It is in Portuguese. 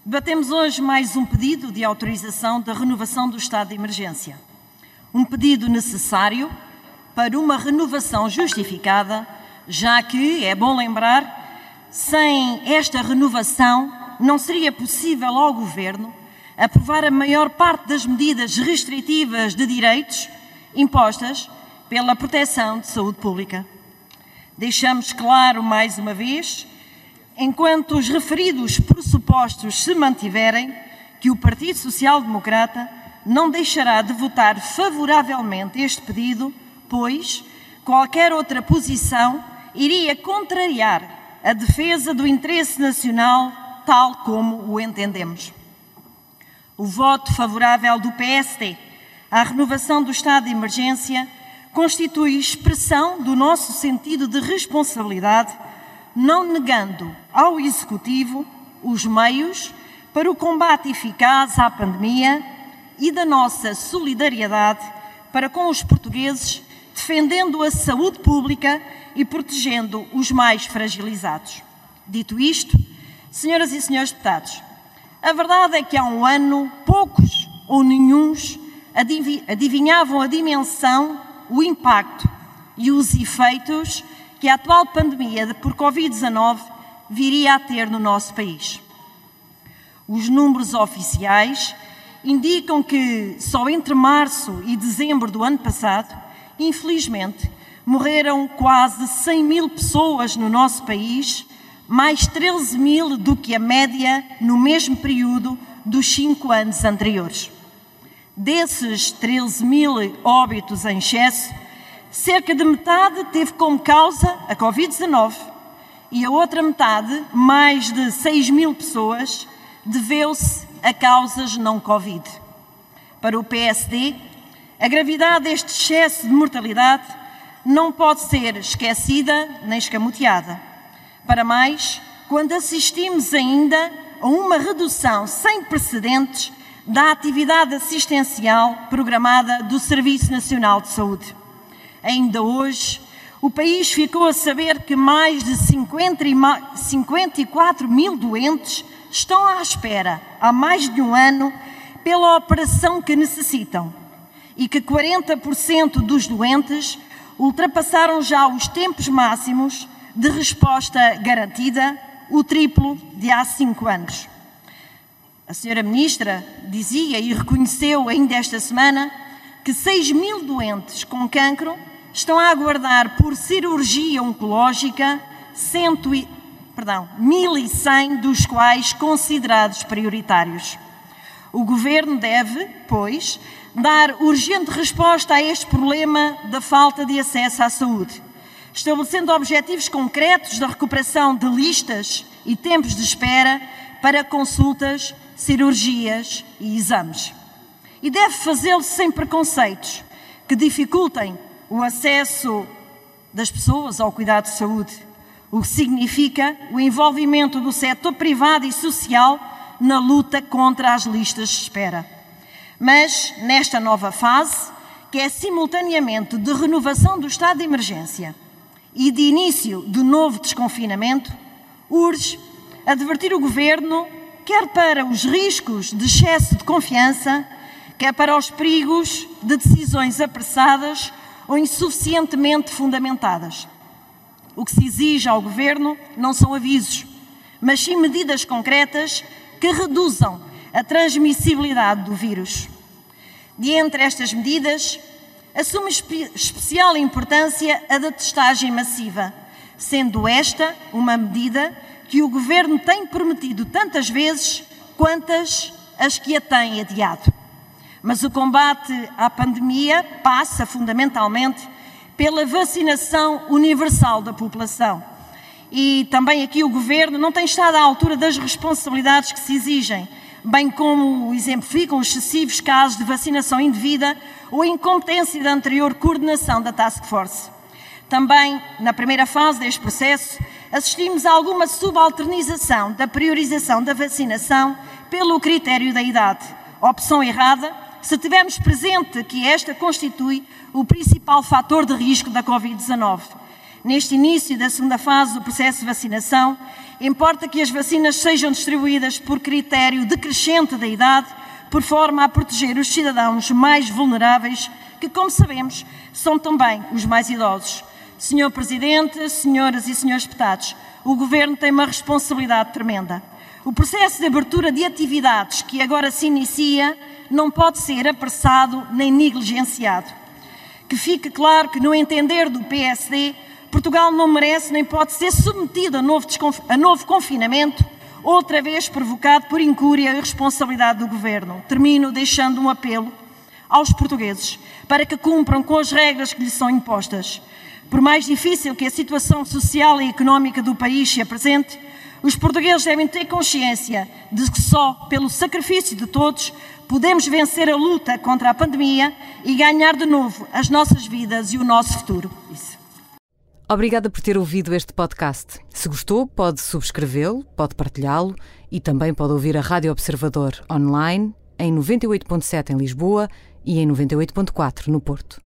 Debatemos hoje mais um pedido de autorização da renovação do estado de emergência. Um pedido necessário para uma renovação justificada, já que, é bom lembrar, sem esta renovação não seria possível ao Governo aprovar a maior parte das medidas restritivas de direitos impostas pela Proteção de Saúde Pública. Deixamos claro, mais uma vez, enquanto os referidos pressupostos se mantiverem, que o Partido Social Democrata não deixará de votar favoravelmente este pedido, pois qualquer outra posição iria contrariar a defesa do interesse nacional tal como o entendemos. O voto favorável do PSD à renovação do estado de emergência constitui expressão do nosso sentido de responsabilidade, não negando ao Executivo os meios para o combate eficaz à pandemia e da nossa solidariedade para com os portugueses, defendendo a saúde pública e protegendo os mais fragilizados. Dito isto, senhoras e senhores deputados, a verdade é que há um ano poucos ou nenhuns adivinhavam a dimensão, o impacto e os efeitos que a atual pandemia por Covid-19 viria a ter no nosso país. Os números oficiais indicam que só entre março e dezembro do ano passado, infelizmente, morreram quase 100 mil pessoas no nosso país, mais 13 mil do que a média no mesmo período dos 5 anos anteriores. Desses 13 mil óbitos em excesso, cerca de metade teve como causa a Covid-19 e a outra metade, mais de 6 mil pessoas, deveu-se a causas não Covid. Para o PSD, a gravidade deste excesso de mortalidade não pode ser esquecida nem escamoteada. Para mais, quando assistimos ainda a uma redução sem precedentes da atividade assistencial programada do Serviço Nacional de Saúde. Ainda hoje, o país ficou a saber que mais de 54 mil doentes estão à espera, há mais de um ano, pela operação que necessitam e que 40% dos doentes ultrapassaram já os tempos máximos de resposta garantida, o triplo de há 5 anos. A senhora Ministra dizia e reconheceu ainda esta semana que 6 mil doentes com cancro estão a aguardar por cirurgia oncológica, 1.100 dos quais considerados prioritários. O Governo deve, pois, dar urgente resposta a este problema da falta de acesso à saúde, estabelecendo objetivos concretos da recuperação de listas e tempos de espera para consultas, cirurgias e exames. E deve fazê-lo sem preconceitos que dificultem o acesso das pessoas ao cuidado de saúde, o que significa o envolvimento do setor privado e social na luta contra as listas de espera. Mas, nesta nova fase, que é simultaneamente de renovação do estado de emergência e de início do novo desconfinamento, urge advertir o Governo, quer para os riscos de excesso de confiança, quer para os perigos de decisões apressadas ou insuficientemente fundamentadas. O que se exige ao Governo não são avisos, mas sim medidas concretas que reduzam a transmissibilidade do vírus. De entre estas medidas, assume especial importância a da testagem massiva, sendo esta uma medida que o Governo tem prometido tantas vezes quantas as que a têm adiado. Mas o combate à pandemia passa fundamentalmente pela vacinação universal da população. E também aqui o Governo não tem estado à altura das responsabilidades que se exigem, bem como exemplificam os excessivos casos de vacinação indevida ou a incompetência da anterior coordenação da Task Force. Também, na primeira fase deste processo, assistimos a alguma subalternização da priorização da vacinação pelo critério da idade, opção errada se tivermos presente que esta constitui o principal fator de risco da Covid-19. Neste início da segunda fase do processo de vacinação, importa que as vacinas sejam distribuídas por critério decrescente da idade, por forma a proteger os cidadãos mais vulneráveis, que, como sabemos, são também os mais idosos. Senhor Presidente, senhoras e senhores deputados, o Governo tem uma responsabilidade tremenda. O processo de abertura de atividades que agora se inicia não pode ser apressado nem negligenciado. Que fique claro que, no entender do PSD, Portugal não merece nem pode ser submetido a novo confinamento, outra vez provocado por incúria e responsabilidade do Governo. Termino deixando um apelo aos portugueses para que cumpram com as regras que lhes são impostas. Por mais difícil que a situação social e económica do país se apresente, os portugueses devem ter consciência de que só pelo sacrifício de todos podemos vencer a luta contra a pandemia e ganhar de novo as nossas vidas e o nosso futuro. Obrigada por ter ouvido este podcast. Se gostou, pode subscrevê-lo, pode partilhá-lo e também pode ouvir a Rádio Observador online em 98.7 em Lisboa e em 98.4 no Porto.